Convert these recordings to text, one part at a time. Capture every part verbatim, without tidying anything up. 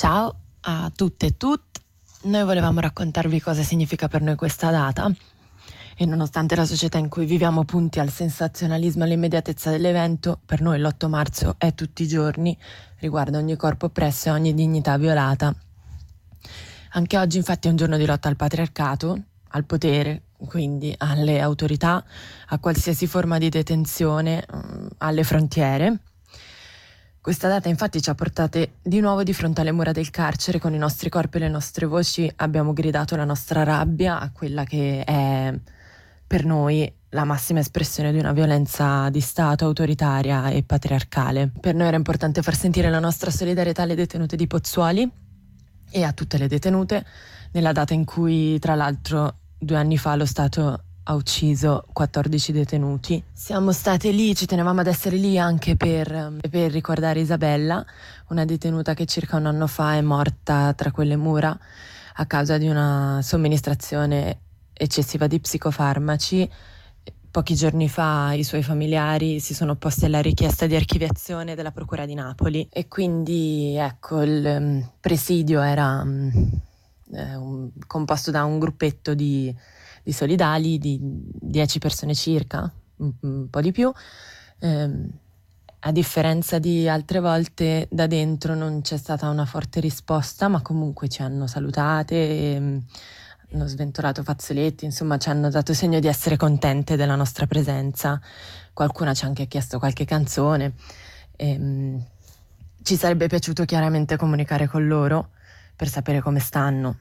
Ciao a tutte e tutti, noi volevamo raccontarvi cosa significa per noi questa data e nonostante la società in cui viviamo punti al sensazionalismo e all'immediatezza dell'evento, per noi l'otto marzo è tutti i giorni, riguarda ogni corpo oppresso e ogni dignità violata. Anche oggi infatti è un giorno di lotta al patriarcato, al potere, quindi alle autorità, a qualsiasi forma di detenzione, alle frontiere. Questa data infatti ci ha portate di nuovo di fronte alle mura del carcere. Con i nostri corpi e le nostre voci abbiamo gridato la nostra rabbia a quella che è per noi la massima espressione di una violenza di Stato autoritaria e patriarcale. Per noi era importante far sentire la nostra solidarietà alle detenute di Pozzuoli e a tutte le detenute nella data in cui, tra l'altro, due anni fa lo Stato ha ucciso quattordici detenuti. Siamo state lì, ci tenevamo ad essere lì anche per, per ricordare Isabella, una detenuta che circa un anno fa è morta tra quelle mura a causa di una somministrazione eccessiva di psicofarmaci. Pochi giorni fa i suoi familiari si sono opposti alla richiesta di archiviazione della Procura di Napoli e quindi ecco il um, presidio era um, eh, un, composto da un gruppetto di di solidali, di dieci persone circa, un, un po' di più. Eh, a differenza di altre volte, da dentro non c'è stata una forte risposta, ma comunque ci hanno salutate, e, hanno sventolato fazzoletti, insomma ci hanno dato segno di essere contente della nostra presenza. Qualcuna ci ha anche chiesto qualche canzone. E, ci sarebbe piaciuto chiaramente comunicare con loro per sapere come stanno.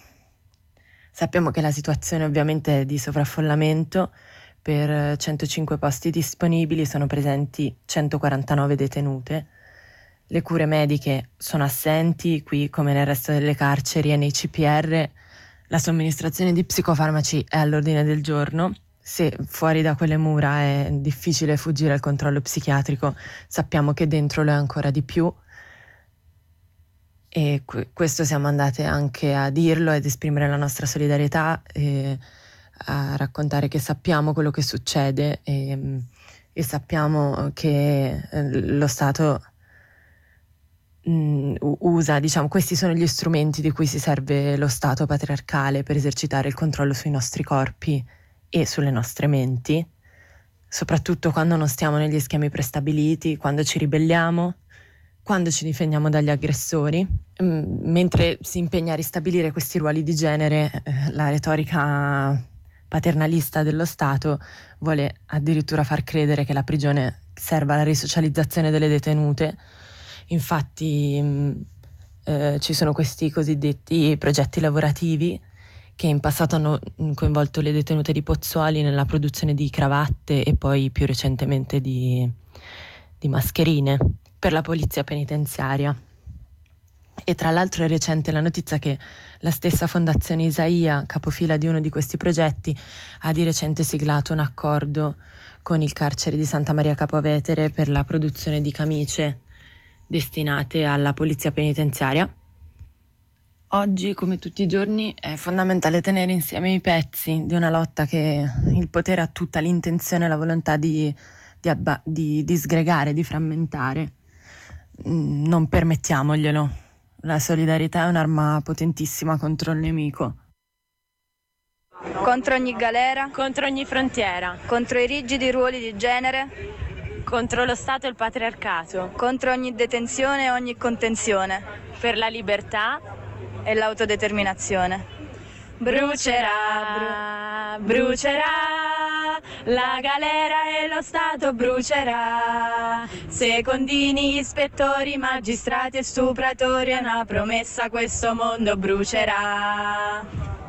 Sappiamo che la situazione ovviamente è di sovraffollamento. Per centocinque posti disponibili sono presenti centoquarantanove detenute. Le cure mediche sono assenti, qui come nel resto delle carceri e nei C P R. La somministrazione di psicofarmaci è all'ordine del giorno. Se fuori da quelle mura è difficile fuggire al controllo psichiatrico, sappiamo che dentro lo è ancora di più. E questo siamo andate anche a dirlo ed esprimere la nostra solidarietà e a raccontare che sappiamo quello che succede e, e sappiamo che lo Stato mh, usa, diciamo, questi sono gli strumenti di cui si serve lo Stato patriarcale per esercitare il controllo sui nostri corpi e sulle nostre menti, soprattutto quando non stiamo negli schemi prestabiliti, quando ci ribelliamo, quando ci difendiamo dagli aggressori. Mentre si impegna a ristabilire questi ruoli di genere, eh, la retorica paternalista dello Stato vuole addirittura far credere che la prigione serva alla risocializzazione delle detenute. Infatti mh, eh, ci sono questi cosiddetti progetti lavorativi che in passato hanno coinvolto le detenute di Pozzuoli nella produzione di cravatte e poi più recentemente di, di mascherine per la polizia penitenziaria. E tra l'altro è recente la notizia che la stessa Fondazione Isaia, capofila di uno di questi progetti, ha di recente siglato un accordo con il carcere di Santa Maria Capua Vetere per la produzione di camicie destinate alla polizia penitenziaria. Oggi, come tutti i giorni, è fondamentale tenere insieme i pezzi di una lotta che il potere ha tutta l'intenzione e la volontà di, di, abba- di disgregare, di frammentare. Non permettiamoglielo. La solidarietà è un'arma potentissima contro il nemico. Contro ogni galera, contro ogni frontiera, contro i rigidi ruoli di genere, contro lo Stato e il patriarcato, contro ogni detenzione e ogni contenzione, per la libertà e l'autodeterminazione. Brucerà, brucerà, la galera e lo Stato brucerà. Secondini, ispettori, magistrati e stupratori, è una promessa, questo mondo brucerà.